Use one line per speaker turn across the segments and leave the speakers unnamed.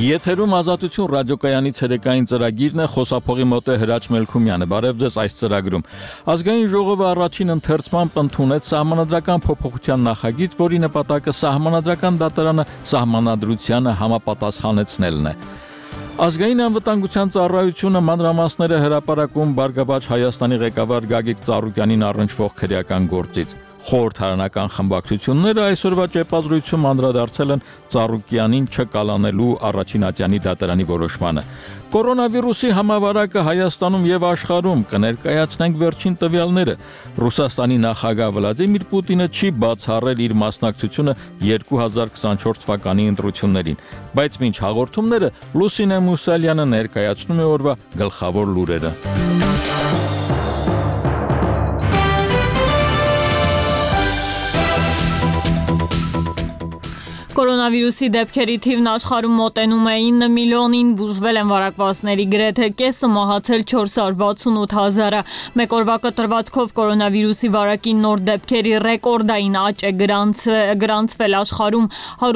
Եթերում ազատություն ռադիոկայանի ցերեկային ծրագիրն է, խոսափողի մոտ է Հրաչ Մելքումյանը։ Բարև ձեզ այս ծրագրում։ Ազգային ժողովը առաջին ընթերցմամբ ընդունեց սահմանադրական փոփոխության նախագիծ, որի նպատակը սահմանադրական դատարանը սահմանադրությանը համապատասխանեցնելն է։ Ազգային անվտանգության ծառայությունը մանրամասները հրապարակում Բարգավաճ Հայաստանի ղեկավար Գագիկ Ծառուկյանին առնչվող քրեական գործից։ Խորհրդարանական խմբակցությունները այսօրվա ճեպազրույցում անդրադարձել են Ծառուկյանին չկալանելու առաջին ատյանի դատարանի որոշմանը։ Կորոնավիրուսի համավարակը Հայաստանում եւ աշխարհում կներկայացնենք վերջին տվյալները։ Ռուսաստանի նախագահ Վլադիմիր Պուտինը չի բացառել իր մասնակցությունը 2024 թվականի ընտրություններին, բայց մինչ հաղորդումները Լուսինե Մուսալյանը ներկայացնում է օրվա գլխավոր լուրերը։
Կորոնավիրուսի դեպքերի թիվն աշխարհում մոտենում է 9 միլիոնին, բուժվել են վարակվածների գրեթե կեսը, մահացել 468,000-ը։ Մեկ օրվա կտրվածքով կորոնավիրուսի վարակի նոր դեպքերի ռեկորդային աճ է գրանցվել աշխարհում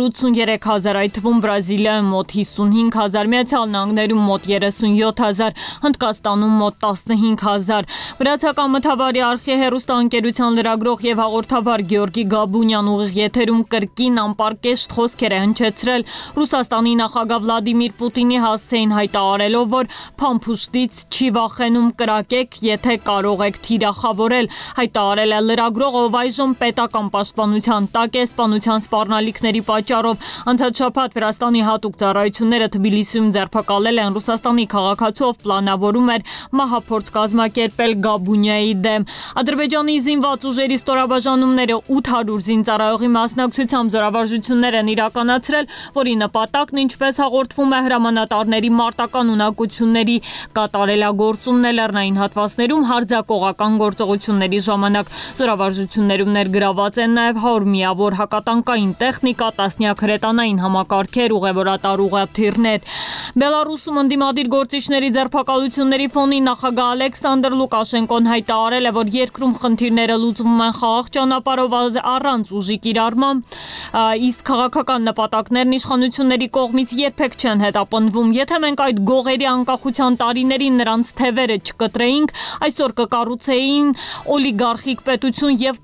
183,000, այդ թվում Բրազիլիայում մոտ 55,000, Միացյալ Նահանգներում մոտ 37,000, Հնդկաստանում մոտ 15,000։ Վրացական մթավարի արխի հեռուստաընկերության լրագրող եւ հաղորդավար Գեորգի Գաբունյան ուղիղ եթերում կրկին անպարկեշտ խոսքեր է հնչեցրել Ռուսաստանի նախագահ Վլադիմիր Պուտինի հասցեին, հայտարարելով, որ փամփուշտից չի վախենում, կրակեք, եթե կարող եք թիրախավորել։ Հայտարարել է լրագրողը, ով այժմ պետական պաշտպանության տակ է սպանության սպառնալիքների պատճառով։ Անցած շաբաթ Վրաստանի հատուկ ծառայությունները Թբիլիսիում ձերբակալել են ռուսաստանի քաղաքացու, ով պլանավորում էր մահափորձ կազմակերպել Գաբունյայի դեմ։ Ադրբեջանի զինված ուժերի ստորաբաժանումները 800 զինծառայողի մասնակցությամբ զորավարժություններ են իրականացրել, որի նպատակն, ինչպես հաղորդվում է, հրամանատարների մարտական ունակությունների կատարելագործումն է լեռնային հատվածներում հարձակողական գործողությունների ժամանակ։ Զորավարժություններում ներգրաված են նաև 100 միավոր հակատանկային տեխնիկա, տասնյակ հրետանային համակարգեր, ուղևորատար ուղղաթիռներ։ Բելարուսում ընդդիմադիր գործիչների ձերբակալությունների ֆոնին նախագահ Ալեքսանդր Լուկաշենկոն հայտարարել է, որ երկրում խնդիրները լուծվում են խաղաղ ճանապարհով առանց ուժի կիրառման, իսկ քաղաքական նպատակներն իշխանությունների կողմից երբեք չեն հետապնդվում։ Եթե մենք այդ գողերի անկախության տարիներին նրանց թևերը չկտրեինք, այսօր կկառուցեին օլիգարխիկ պետություն եւ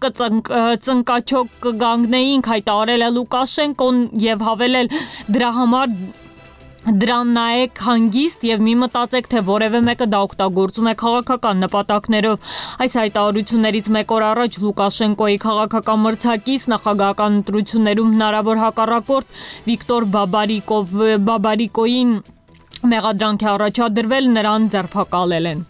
կծնկաչոք կգանգնեինք, հայտարարել է Լուկաշենկոն եւ հավելել դրա համար դրան նայեք հանգիստ եւ մի մտածեք, թե որևէ մեկը դա օգտագործում է քաղաքական նպատակներով։ Այս հայտարարություններից մեկ օր առաջ Լուկաշենկոյի քաղաքական մրցակից նախագահական ընտրություններում հնարավոր հակառակորդ Վիկտոր Բաբարիկոյին մեղադրանք է առաջադրվել, նրան ձերբակալել են։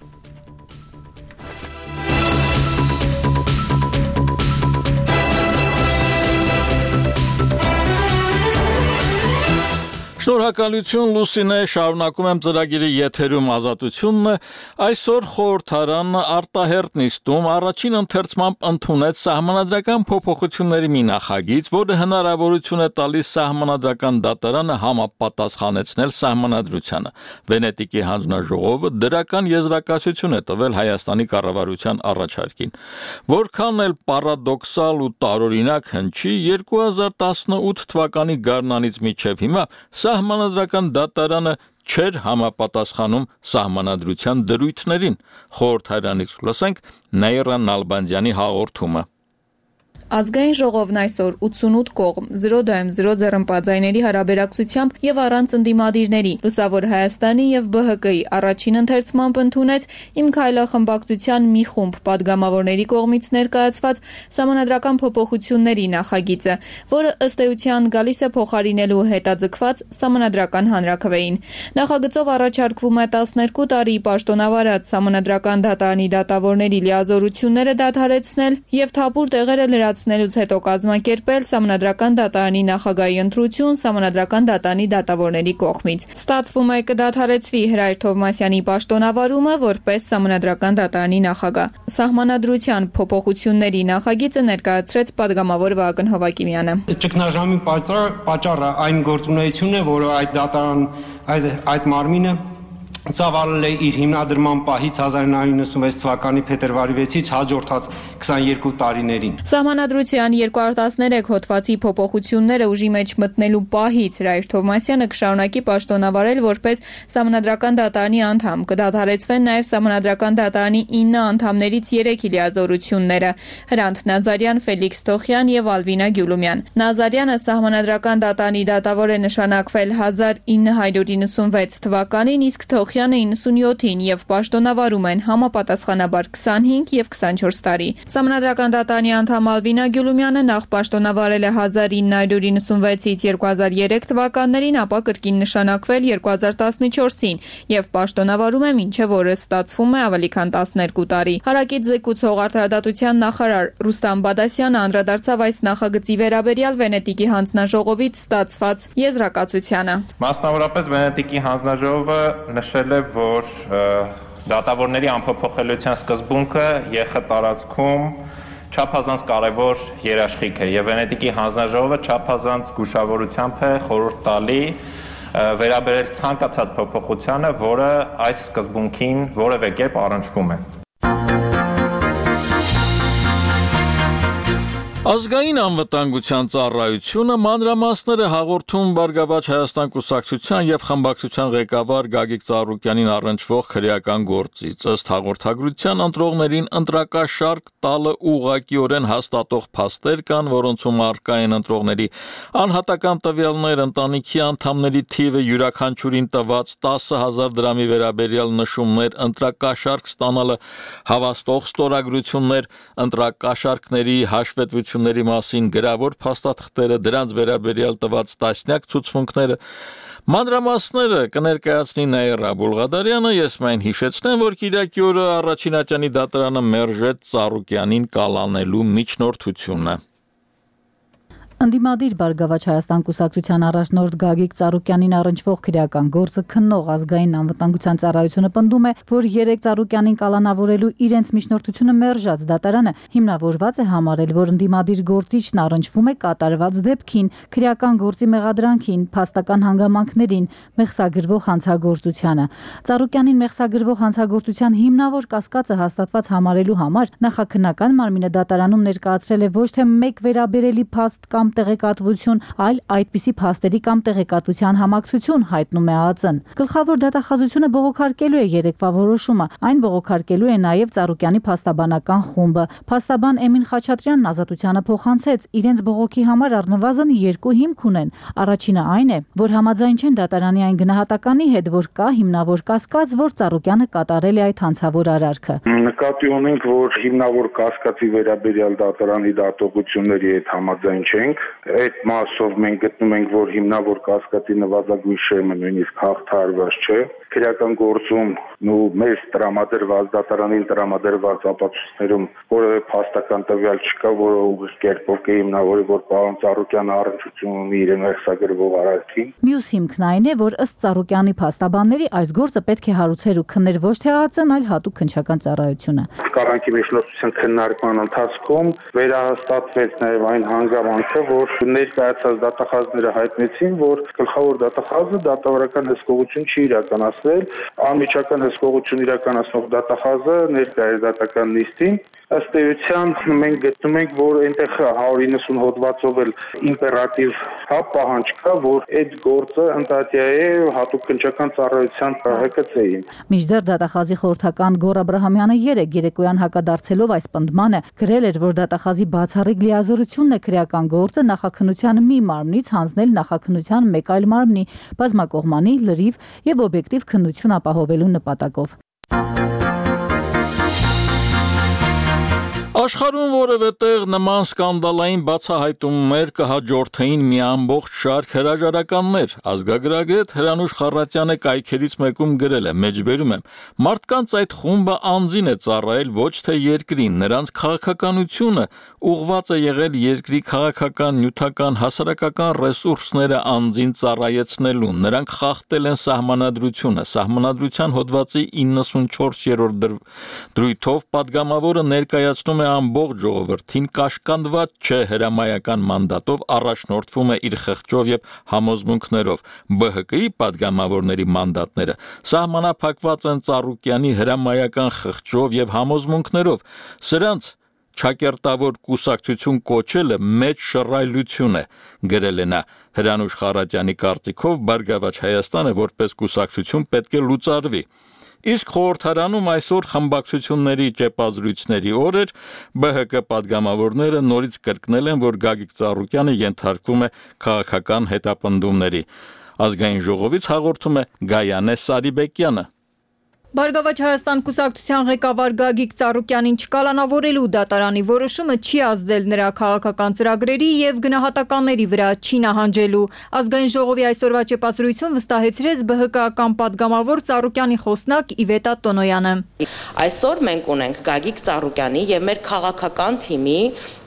Շնորհակալություն Լուսինե, շարունակում եմ ծրագիրի եթերում ազատությունն է։ Այսօր խորհրդարանը արտահերտ նիստում առաջին ընթերցմամբ ընդունեց սահմանադրական փոփոխությունների մի նախագիծ, որը հնարավորություն է տալիս սահմանադրական դատարանը համապատասխանեցնել սահմանադրությանը։ Վենետիկի հանձնաժողովը դրական եզրակացություն է տվել Հայաստանի կառավարության առաջարկին։ Որքան էլ պարադոքսալ ու տարօրինակ հնչի, 2018 թվականի գարնանից մինչև հիմա Սահմանադրական դատարանը չէր համապատասխանում սահմանադրության դրույթներին։ Խորհրդարանից լսենք Նաիրա Նալբանդյանի հաղորդումը։
Ազգային ժողովն այսօր 88 կողմ, 0 ձեռնպատձայների հարաբերակցությամբ եւ առանց ընդդիմադիրների Լուսավոր Հայաստանի եւ ԲՀԿ-ի առաջին ընթերցմամբ ընդունեց Իմ քայլը խմբակցության մի խումբ падգամավորների կողմից ներկայացված սահմանադրական փոփոխությունների նախագիծը, որը ըստ էության գալիս է փոխարինելու հետաձգված սահմանադրական հանրաքվեին։ Նախագծով առաջարկվում է 12 տարի պաշտոնավարած սահմանադրական դատարանի դատավորների լիազորությունները դադարեցնել եւ թափուր տեղերը լրացնելուց հետո կազմակերպել սահմանադրական դատարանի նախագահի ընտրություն սահմանադրական դատարանի դատավորների կողմից։ Ստացվում է կդադարեցվի Հրայր Թովմասյանի պաշտոնավարումը որպես սահմանադրական դատարանի նախագահ։ Սահմանադրության փոփոխությունների նախագիծը ներկայացրեց падգամավոր Վահագն Հովակիմյանը։
Ճգնաժամի պատճառը այն գործունեությունն է, որը այդ դատարան այդ մարմինը ծավալել է իր հիմնադրման պահից 1996 թվականի փետրվարի 6-ից հաջորդած 22 տարիներին։
Սահմանադրության 213 հոդվածի փոփոխությունները ուժի մեջ մտնելու պահից Հրայր Թովմասյանը կշարունակի պաշտոնավարել որպես Սահմանադրական դատարանի անդամ։ Կդադարեցվեն նաև Սահմանադրական դատարանի 9 անդամներից 3-ի լիազորությունները՝ Հրանտ Նազարյան, Ֆելիքս Թոխյան եւ Ալվինա Գյուլումյան։ Նազարյանը Սահմանադրական դատարանի դատավոր է նշանակվել 1996 թվականին, իսկ Թոխյանը 97-ին եւ պաշտոնավարում են համապատասխանաբար 25 եւ 24 տարի։ Սահմանադրական դատարանի անդամ Ալվինա Գյուլումյանը նախ պաշտոնավարել է 1996-ից 2003 թվականներին, ապա կրկին նշանակվել 2014-ին եւ պաշտոնավարում է մինչեւ օրս ստացվում է ավելի քան 12 տարի։ Հարակից զեկուցող արդարադատության նախարար Ռուստամ Բադասյանը անդրադարձավ այս նախագծի վերաբերյալ Վենետիկի հանձնաժողովից ստացված եզրակացությանը։
Մասնավորապես Վենետիկի հանձնաժողովը նշել է, որ դատավորների անփոփոխելիության սկզբունքը ԵԽ տարածքում չափազանց կարևոր երաշխիք է եւ Վենետիկի հանձնաժողովը չափազանց զգուշավորությամբ է խորհուրդ տալի վերաբերել ցանկացած փոփոխությանը, որը այս սկզբունքին որևէ կերպ առնչվում է։
Ազգային անվտանգության ծառայությունը մանրամասները հաղորդում Բարգավաճ Հայաստան կուսակցության եւ խմբակցության ղեկավար Գագիկ Ծառուկյանին առնչվող քրեական գործից։ Ըստ հաղորդագրության ընտրողներին ընտրակաշարք տալը ուղղակիորեն հաստատող փաստեր կան, որոնցում առկա են ընտրողների անհատական տվյալներ, ընտանիքի անդամների թիվը, յուրաքանչյուրին տված 10,000 դրամի վերաբերյալ նշումներ, ընտրակաշարք ստանալը հավաստող ստորագրություններ, ընտրակաշարքների հաշվետվություն մասին գրավոր փաստաթղթերը, դրանց վերաբերյալ տված տասնյակ ցուցմունքները, մանրամասները կներկայացնի Նաիրա Բուլղադարյանը, ես միայն հիշեցնեմ, որ Կիրակի օրը առաջին ատյանի դատարանը մերժեց Ծառուկյանին կալանելու միջնորդությունը։
Ընդդիմադիր Բարգավաճ Հայաստան կուսակցության առաջնորդ Գագիկ Ծառուկյանին առնչվող քրեական գործը քննող ազգային անվտանգության ծառայությունը պնդում է, որ 3 Ծառուկյանին կալանավորելու իրենց միջնորդությունը մերժած դատարանը հիմնավորված է համարել, որ ընդդիմադիր գործիչն առնչվում է կատարված դեպքին, քրեական գործի մեղադրանքին, փաստական հանգամանքներին, մեղսագրվող հանցագործությանը։ Ծառուկյանին մեղսագրվող հանցագործության հիմնավոր կասկածը հաստատված համարելու համար նախաքննական մարմինը դատարանում ներկայացրել է ոչ թե մեկ վերաբերելի փաստ կամ տեղեկատվություն, այլ այդպիսի փաստերի կամ տեղեկատվության համակցություն, հայտնում է ԱԱԾ-ն։ Գլխավոր դատախազությունը բողոքարկելու է երեկվա որոշումը, այն բողոքարկելու է նաև Ծառուկյանի փաստաբանական խումբը։ Փաստաբան Էմին Խաչատրյանն Ազատությանը փոխանցեց, իրենց բողոքի համար առնվազն 2 հիմք ունեն։ Առաջինը այն է, որ համաձայն չեն դատարանի այն գնահատականի հետ, որ կա հիմնավոր կասկած, որ Ծառուկյանը կատարել է այդ հանցավոր արարքը։
Նկատի ունենք, որ հիմնավոր կասկածի վերաբերյալ դատարանի դատողությունների հետ համաձայն չենք։ Այդ մասով մենք գտնում ենք, որ հիմնավոր կասկածի նվազագույն շերմը նույնիսկ հաղթահարված չէ։ Քրեական գործում մեզ տրամադրված դատարանին տրամադրված ապացույցներում որևէ փաստական տվյալ չկա, որը ուղիղ կերպով կհիմնավորի, որ պարոն Ծառուկյանը առնչություն ունի իրեն մեղսագրվող արարքին։
Մյուս հիմքն այն է, որ ըստ Ծառուկյանի փաստաբանների այս գործը պետք է հարուցեր ու քններ ոչ թե ԱԱԾ-ն, այլ հատուկ քննչական ծառայությունը։
Կառավարքի միջնորդության քննարկման ընթացքում վերահաստատվեց նաև այն հանգամանքը, որ ներկայացած դատախազները հայտնեցին, որ գլխավոր դատախազը դատավարական հսկողություն չի իրականացրել, անմիջական հսկողություն իրականացնող դատախազը ներկայ է դատական նիստին։ Ըստ էության մենք գտնում ենք, որ այնտեղ 190 հոդվածով էլ իմպերատիվ պահանջ կա, որ այդ գործը ընդհատյա է հատուկ քննչական ծառայության ՀԿՑ-ին։
Մինչդեռ դատախազի խորհրդական Գոռ Աբրահամյանը երեկոյան հակադարձելով այս պնդմանը գրել էր, որ դատախազի բացառիկ լիազորությունն է քրեական գործը նախաքննության մի մարմնից հանձնել նախաքննության մեկ այլ մարմնի, բազմակողմանի, լրիվ եւ օբյեկտիվ քննություն ապահովելու նպատակով։
Աշխարհում որևէ տեղ նման սկանդալային բացահայտումներ կհաջորդեին մի ամբողջ շարք հրաժարականներ։ Ազգագրագետ Հրանուշ Խառատյանը կայքերից մեկում գրել է. մեջբերում եմ, մարդկանց այդ խումբը անձին է ծառայել, ոչ թե երկրին, նրանց քաղաքականությունը ուղղված է եղել երկրի քաղաքական, նյութական, հասարակական ռեսուրսները անձին ծառայեցնելուն։ Նրանք խախտել են սահմանադրությունը։ Սահմանադրության հոդվածի 94-րդ դրույթով պատգամավորը ներկայացնում է է ամբողջ ժողովրդին կաշկանդված չէ հրամայական մանդատով առաջնորդվում է իր խղճով եւ համոզմունքներով ԲՀԿ-ի падգամավորների մանդատները սահմանափակված են Ծառուկյանի հրամայական խղճով եւ համոզմունքներով սրանց Չակերտավոր կուսակցություն կոչելը մեծ շռայլություն է գրել է նա Հրանուշ Խարատյանի կարծիքով Բարգավաճ Հայաստանը որպես կուսակցություն պետք է լուծարվի Իսկ խորհրդարանում այսօր խմբակցությունների ճեպազրույցների օր էր ԲՀԿ падգամավորները նորից կրկնել են, որ Գագիկ Ծառուկյանը ենթարկվում է քաղաքական հետապնդումների։ Ազգային ժողովից հաղորդում է Գայանե Սարիբեկյանը։
Բարգավաճ Հայաստան կուսակցության ղեկավար Գագիկ Ծառուկյանին չկալանավորելու դատարանի որոշումը չի ազդել նրա քաղաքական ծրագրերի եւ գնահատականների վրա չի նահանջելու։ Ազգային ժողովի այսօրվա ճեպազրույցում վստահեցրեց ԲՀԿ-ական падգամավոր Ծառուկյանի խոսնակ Իվետա Տոնոյանը։
Այսօր մենք ունենք Գագիկ Ծառուկյանի եւ մեր քաղաքական թիմի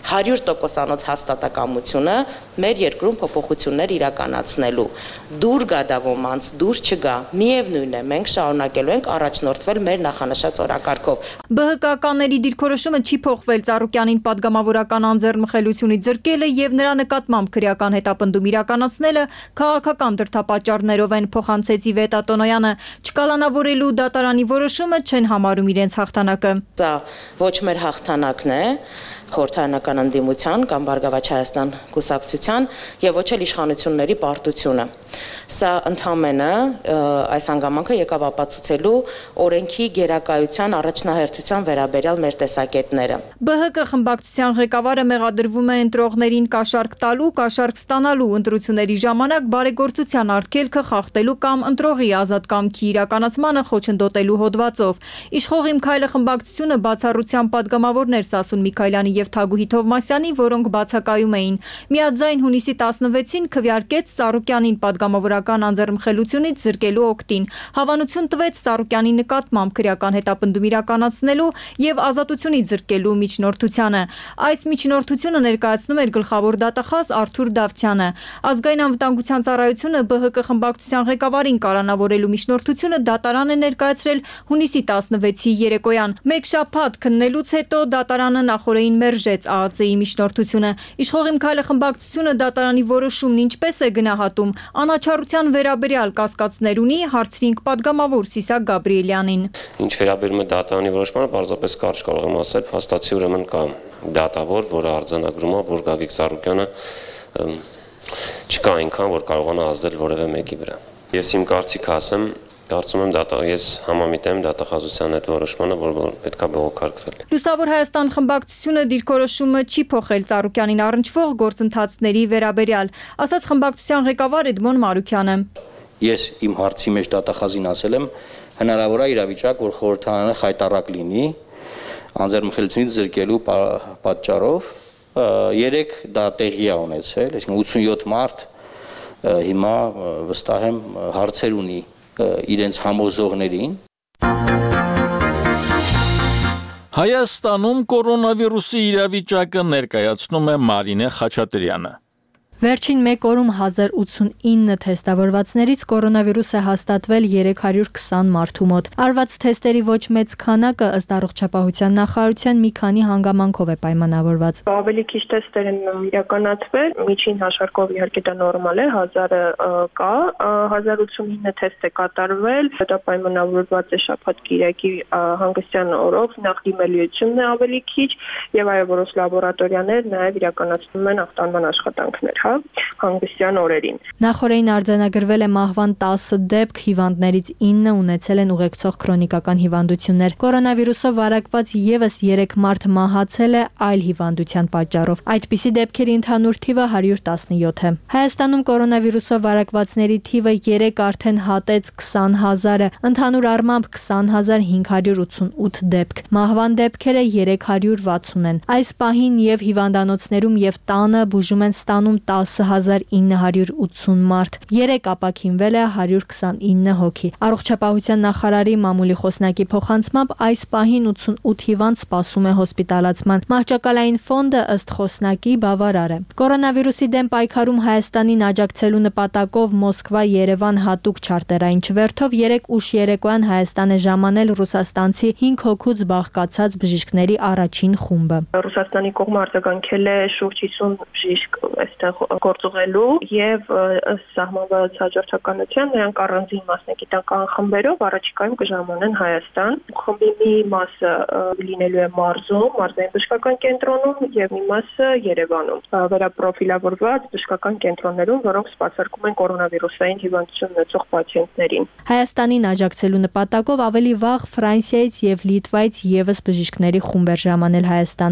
100% հաստատակամությունը մեր երկրում փոփոխություններ իրականացնելու դուր գա դա ոմանց դուր չգա միևնույն է մենք շարունակելու ենք առաջնորդվել մեր նախանշած օրակարգով
ԲՀԿ-ականների դիրքորոշումը չի փոխվել Ծառուկյանին падգամավորական անձեռնմխելությունից զրկելը եւ նրա նկատմամբ քրեական հետապնդում իրականացնելը քաղաքական դրդապատճառներով են փոխանցեց Իվետա Տոնոյանը չկալանավորելու դատարանի որոշումը չեն համարում իրենց հաղթանակը
Դա ոչ մեր հաղթանակն է խորհրդարանական ընդդիմության կամ Բարգավաճ Հայաստան կուսակցության եւ ոչ էլ իշխանությունների պարտությունը։ Սա ընդհանրապես այս հանգամանքը եկավ ապացուցելու օրենքի գերակայության առաջնահերթության վերաբերյալ մեր տեսակետները։
ԲՀԿ խմբակցության ղեկավարը մեղադրվում է ընտրողներին կաշառք տալու, կաշառք ստանալու ընտրությունների ժամանակ բարեգործության արգելքը խախտելու կամ ընտրողի ազատ կամքի իրականացմանը խոչընդոտելու հոդվածով։ Իշխող Իմ քայլը խմբակցությունը բացառությամբ падգամավորներ Սասուն Միքայելյանի եւ Թագուհի Թովմասյանի, որոնք բացակայում էին։ Միաձայն հունիսի 16-ին քվեարկեց Ծառուկյանին падգամավորական անձեռնմխելությունից զրկելու օգտին։ Հավանություն տվեց Ծառուկյանի նկատմամբ քրեական հետապնդում իրականացնելու եւ ազատությունից զրկելու միջնորդությանը։ Այս միջնորդությունը ներկայացնում էր գլխավոր դատախազ Արթուր Դավթյանը։ Ազգային անվտանգության ծառայությունը ԲՀԿ խմբակցության ղեկավարին կալանավորելու միջնորդությունը դատարան է ներկայացրել հունիսի 16-ի երեկոյան։ Մեկ շաբաթ քննելուց հետո դատարանը նախորդին մերժեց ԱԱԾ-ի միջնորդությունը։ Իշխող Իմ քայլը խմբակցությունը դատարանի որոշումն ինչպես է գնահատում, անաչառության վերաբերյալ կասկածներ ունի, հարցրինք падգամավոր Սիսակ Գաբրիելյանին։
Ինչ վերաբերում է դատարանի որոշմանը, պարզապես կարճ կարող եմ ասել, փաստացի ուրեմն կա դատավոր, որը արձանագրում է, որ Գագիկ Ծառուկյանը չկա այնքան, որ կարողանա ազդել որևէ մեկի վրա։ Ես իմ կարծիքը ասեմ, կարծում եմ ես համամիտեմ դատախազության այդ որոշմանը, որ պետք է բողոքարկվել։
Լուսավոր Հայաստան խմբակցությունը դիրքորոշումը չի փոխել Ծառուկյանին առնչվող գործընթացների վերաբերյալ, ասաց խմբակցության ղեկավար Էդմոն Մարուքյանը։
Ես իմ հարցի մեջ դատախազին ասել եմ, հնարավոր է իրավիճակ, որ խորհրդարանը խայտառակ լինի անձեռնմխելությունից զրկելու պատճառով, երեք դա տեղի է ունեցել, այսինքն 87 մարդ հիմա վստահ եմ հարցեր ունի իրենց համոզողներին։
Հայաստանում կորոնավիրուսի իրավիճակը ներկայացնում է Մարինե Խաչատրյանը։
Վերջին մեկ օրում 1089 թեստավորվածներից կորոնավիրուս է հաստատվել 320 մարդու մոտ։ Արված թեստերի ոչ մեծ քանակը ըստ առողջապահության նախարարության մի քանի հանգամանքով է պայմանավորված։
Ավելի քիչ թեստեր են իրականացվել, միջին հաշվարկով իհարկե դա նորմալ է, 1000-ը կա, 1089 թեստ է կատարվել, դա պայմանավորված է շաբաթ-կիրակի հանգստյան օրով, նախ դիմելիությունն է ավելի քիչ եւ այո, որոշ լաբորատորիաներ նաեւ իրականացնում են ախտանման աշխատանքներ։ Հանգստյան օրերին։
Նախորդին արձանագրվել է մահվան 10 դեպք, հիվանդներից 9 ունեցել են ուղեկցող քրոնիկական հիվանդություններ։ Կորոնավիրուսով վարակված եւս 3 մարդ մահացել է այլ հիվանդության պատճառով։ Այդպիսի դեպքերի ընդհանուր թիվը 117 է։ Հայաստանում կորոնավիրուսով վարակվածների թիվը 3 արդեն հատեց 20000-ը, ընդհանուր առմամբ 20588 դեպք։ Մահվան դեպքերը 360 են։ Այս պահին եւ հիվանդանոցներում եւ տանը բուժում են ստանում 10980 մարդ, 3 ապաքինվել է 129 հոգի։ Առողջապահության նախարարի մամուլի խոսնակի փոխանցմամբ այս պահին 88 հիվանդ սպասում է հոսպիտալացման։ Մահճակալային ֆոնդը ըստ խոսնակի բավարար է։ Կորոնավիրուսի դեմ պայքարում Հայաստանին աջակցելու նպատակով Մոսկվա-Երևան հատուկ չարտերային չվերթով 3 ուշ երեկոյան Հայաստան է ժամանել ռուսաստանցի 5 հոգուց բաղկացած բժիշկների առաջին խումբը։
Ռուսաստանի կողմը արձագանքել է շուրջ 50 բժիշկ այստեղ գործուղելու եւ սահմանված հաջորդականության նրանք առանձին մասնագիտական խմբերով առաջիկայում կժամանեն Հայաստան։ Խմբի մի մասը լինելու է մարզում, մարզային բժշկական կենտրոնում եւ մի մասը Երևանում։ Վերապրոֆիլավորված բժշկական կենտրոններում, որոնք սպասարկում են կորոնավիրուսային հիվանդություն ունեցող պացիենտներին։
Հայաստանին աջակցելու նպատակով ավելի վաղ Ֆրանսիայից եւ Լիտվայից եւս բժիշկների խումբեր ժամանել Հայաստան։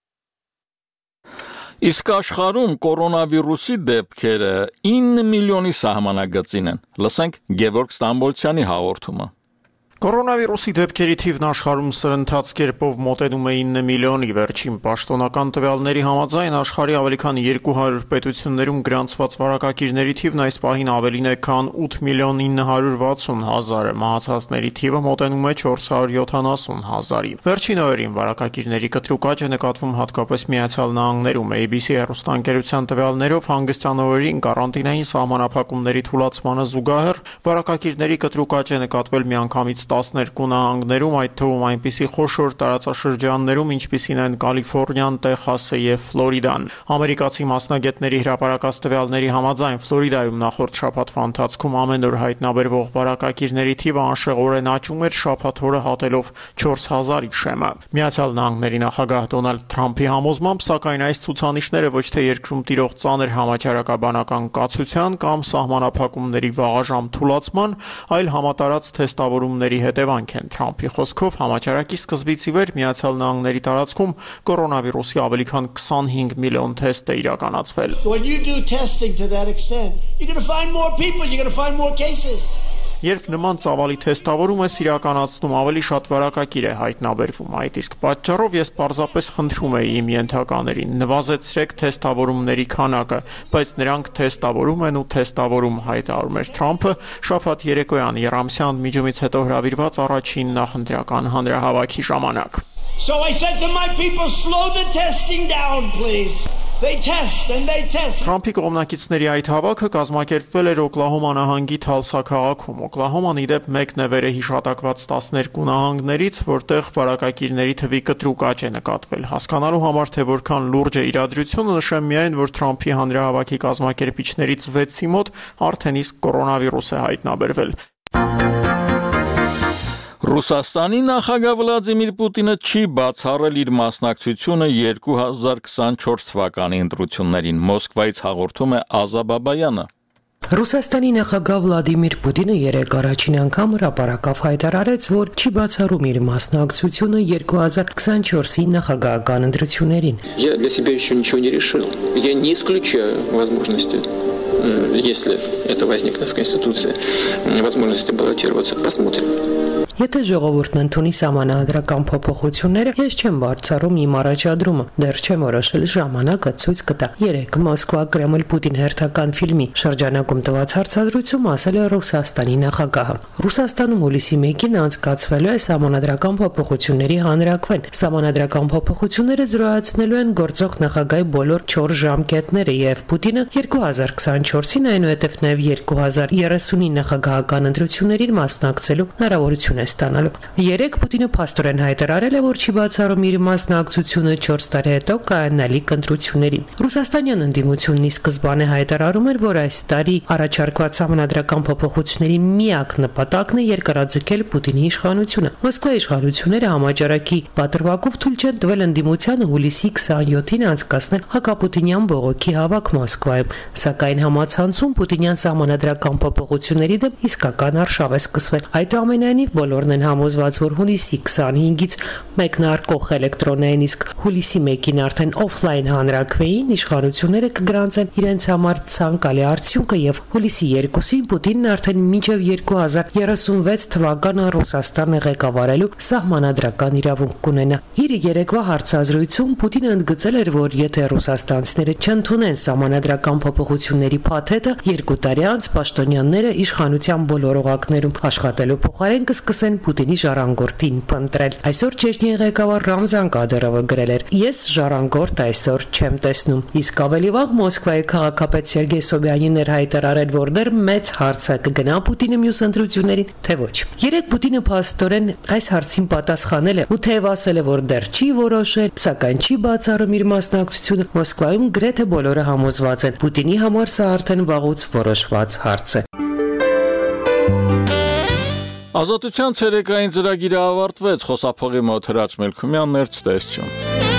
Իսկ աշխարհում կորոնավիրուսի դեպքերը 9 միլիոնի սահմանագծին են։ Լսենք Գևորգ Ստամբոլցյանի հաղորդումը։
Կորոնավիրուսի դեպքերի թիվն աշխարհում սրընթաց կերպով մոտենում է 9 միլիոնի, վերջին պաշտոնական տվյալների համաձայն աշխարհի ավելի քան 200 պետություններում գրանցված վարակակիրների թիվն այս պահին ավելին է, քան 8 միլիոն 960 հազարը, մահացածների թիվը մոտենում է 470 հազարի։ Վերջին օրերին վարակակիրների կտրուկ աճ է նկատվում հատկապես Միացյալ Նահանգներում։ ABC հեռուստաընկերության տվյալներով հանգստյան օրերին կարանտինային սահմանափակումների թուլացմանը զուգահեռ վարակակիրների կտրուկ աճ է նկատվել միանգամից 12 նահանգներում, այդ թվում այնպիսի խոշոր տարածաշրջաններում, ինչպիսին են Կալիֆոռնիան, Տեխասը եւ Ֆլորիդան։ Ամերիկացի մասնագետների հրապարակած տվյալների համաձայն Ֆլորիդայում նախորդ շաբաթվա ընթացքում ամեն օր հայտնաբերվող վարակակիրների թիվը անշեղորեն աճում էր, շաբաթ օրը հատելով 4000-ի շեմը։ Միացյալ Նահանգների նախագահ Դոնալդ Թրամփի համոզմամբ, սակայն այս ցուցանիշները ոչ թե երկրում տիրող ծանր համաճարակաբանական կացության կամ սահմանափակումների վաղաժամ թուլացման, այլ համատարած թեստավորումների հետևանք են։ Թրամփի խոսքով համաճարակի սկզբից ի վեր Միացյալ Նահանգների տարածքում կորոնավիրուսի ավելի քան 25 միլիոն թեստ է իրականացվել։ Երբ նման ծավալի թեստավորում ես իրականացնում, ավելի շատ վարակակիր է հայտնաբերվում։ Այդ իսկ պատճառով ես պարզապես խնդրում էի իմ ենթականերին՝ նվազեցրեք թեստավորումների քանակը, բայց նրանք թեստավորում են ու թեստավորում, հայտարարում էր Թրամփը շաբաթ երեկոյան Եռամսյան միջումից հետո հրավիրված առաջին նախընտրական հանրահավաքի ժամանակ։
So I said to my people, slow the testing down, please. They test and they test.
Թրամփի կողմնակիցների այդ հավաքը կազմակերպվել էր Օկլահոմա նահանգի Թալսա քաղաքում։ Օկլահոման իդեպ մեկն է վեր է հիշատակված 12 նահանգներից, որտեղ վարակակիրների թվի կտրուկ աճ է նկատվել։ Հասկանալու համար, թե որքան լուրջ է իրադրությունը, նշեմ միայն, որ Թրամփի հանրահավաքի կազմակերպիչներից 6-ի մոտ արդեն իսկ կորոնավիրուս է հայտնաբերվել։
Ռուսաստանի նախագահ Վլադիմիր Պուտինը չի բացառել իր մասնակցությունը 2024 թվականի ընտրություններին։ Մոսկվայից հաղորդում է Ազա Բաբայանը։
Ռուսաստանի նախագահ Վլադիմիր Պուտինը երեկ առաջին անգամ հրապարակավ հայտարարեց, որ չի բացառում իր մասնակցությունը 2024-ի նախագահական ընտրություններին։
Я для себя еще ничего не решил. Я не исключаю возможности, если это возникнет в Конституции, возможности баллотироваться. Посмотрим.
Եթե ժողովուրդն ընդունի սահմանադրական փոփոխությունները, ես չեմ բացառում իմ առաջադրումը, դեռ չեմ որոշել, ժամանակը ցույց կտա։ Երեկ Մոսկվա Կրեմլ Պուտին հերթական ֆիլմի շրջանակում տված հարցազրույցում ասել է Ռուսաստանի նախագահը։ Ռուսաստանում հուլիսի 1-ին անցկացվելու է սահմանադրական փոփոխությունների հանրաքվեն։ Սահմանադրական փոփոխությունները զրոյացնելու են գործող նախագահի բոլոր 4 ժամկետները եւ Պուտինը 2024-ին, այնուհետև նաեւ 2030-ի նախագահական ընտրություններին մասնակցելու հնարավորություն ստանալու։ Երեկ Պուտինը փաստորեն հայտարարել է, որ չի բացառում իր մասնակցությունը 4 տարի հետո կայանալիք ընտրություններին։ Ռուսաստանյան ընդդիմությունն ի սկզբանե հայտարարում էր, որ այս տարի առաջարկված սահմանադրական փոփոխությունների միակ նպատակն է երկարաձգել Պուտինի իշխանությունը։ Մոսկվայի իշխանությունները համաճարակի պատրվակով թույլ չեն տվել ընդդիմությանը հուլիսի 27-ին անցկացնել հակապուտինյան բողոքի հավաք Մոսկվայում, սակայն համացանցում պուտինյան սահմանադրական փոփոխությունների դեմ իսկական արշավ է սկսվել։ Այդուամենայնիվ բոլոր բոլորն են համոզված, որ հուլիսի 25-ից մեկնարկող էլեկտրոնային, իսկ հուլիսի 1-ին արդեն օֆլայն հանրաքվեին իշխանությունները կգրանցեն իրենց համար ցանկալի արդյունքը եւ հուլիսի 2-ին Պուտինն արդեն մինչեւ 2036 թվականը Ռուսաստանը ղեկավարելու սահմանադրական իրավունք կունենա։ Իր երեկվա հարցազրույցում Պուտինը ընդգծել էր, որ եթե ռուսաստանցիները չընդունեն սահմանադրական փոփոխությունների փաթեթը, 2 տարի անց պաշտոնյաները իշխանության բոլոր օղակներում աշխատելու փոխարեն կսկսեն Պուտինի ժառանգորդին փնտրել։ Այսօր Չեչնիայի ղեկավար Ռամզան Կադիրովը գրել էր. «Ես ժառանգորդ այսօր չեմ տեսնում»։ Իսկ ավելի վաղ Մոսկվայի քաղաքապետ Սերգեյ Սոբյանին էր հայտարարել, որ դեռ մեծ հարց է կգնա Պուտինը մյուս ընտրություններին, թե ոչ։ Երեք Պուտինը փաստորեն այս հարցին պատասխանել է ու թեև ասել է, որ դեռ չի որոշել, սակայն չի բացառում իր մասնակցությունը, Մոսկվայում գրեթե բոլորը համոզված են։ Պուտինի համար սա արդեն վաղուց որոշված հարց է։
Ազատության ցերեկային ծրագիրը ավարտվեց, խոսափողի մոտ Հրաչ Մելքումյանն էր, ցտեսություն։